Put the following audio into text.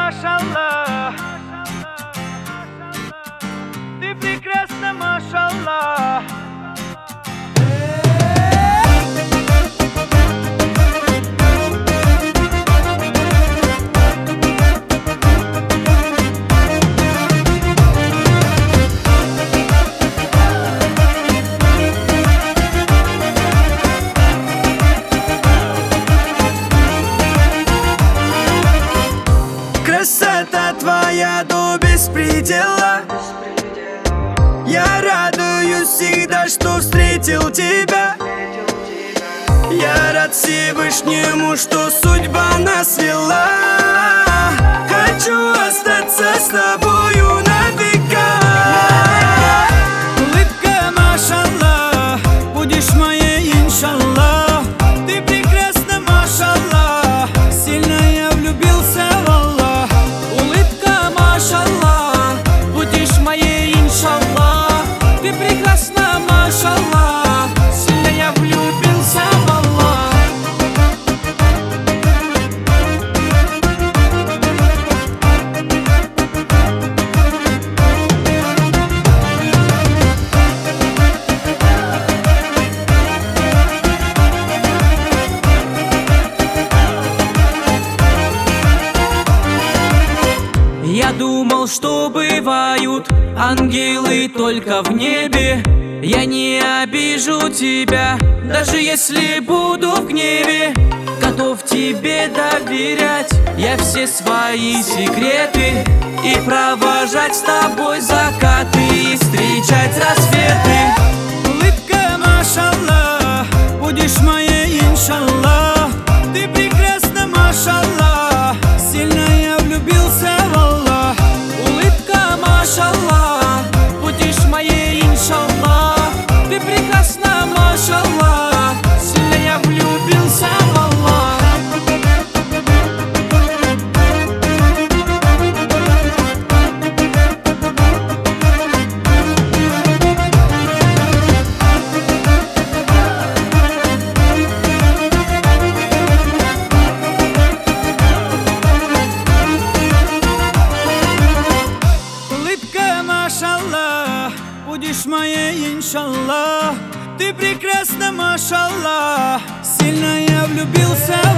машаллах, ты прекрасна, машаллах. Красота твоя до беспредела. Я радуюсь всегда, что встретил тебя. Я рад Всевышнему, что судьба нас свела. Хочу остаться с тобою навека. Улыбка, машаллах, будешь моей, иншаллах. Ты прекрасна, машаллах, сильно я влюбился в Аллах. Улыбка, машаллах, будешь моей, иншаллах. Ты прекрасна, машаллах, сильно я влюбился в Аллах. Я думал, что бывают ангелы только в небе. Я не обижу тебя, даже если буду в гневе. Готов тебе доверять я все свои секреты, и провожать с тобой закаты, и встречать рассветы. Улыбка, машаллах, будешь моей, иншаллах. Ты прекрасна, машаллах, сильно я влюбился в Аллах. Улыбка, машаллах, будешь моей, иншаллах. Ты прекрасна, машаллах, сильно я влюбился в Аллах. Улыбка, машаллах, будешь моей, иншаллах. Ты прекрасна, машаллах, сильно я влюбился в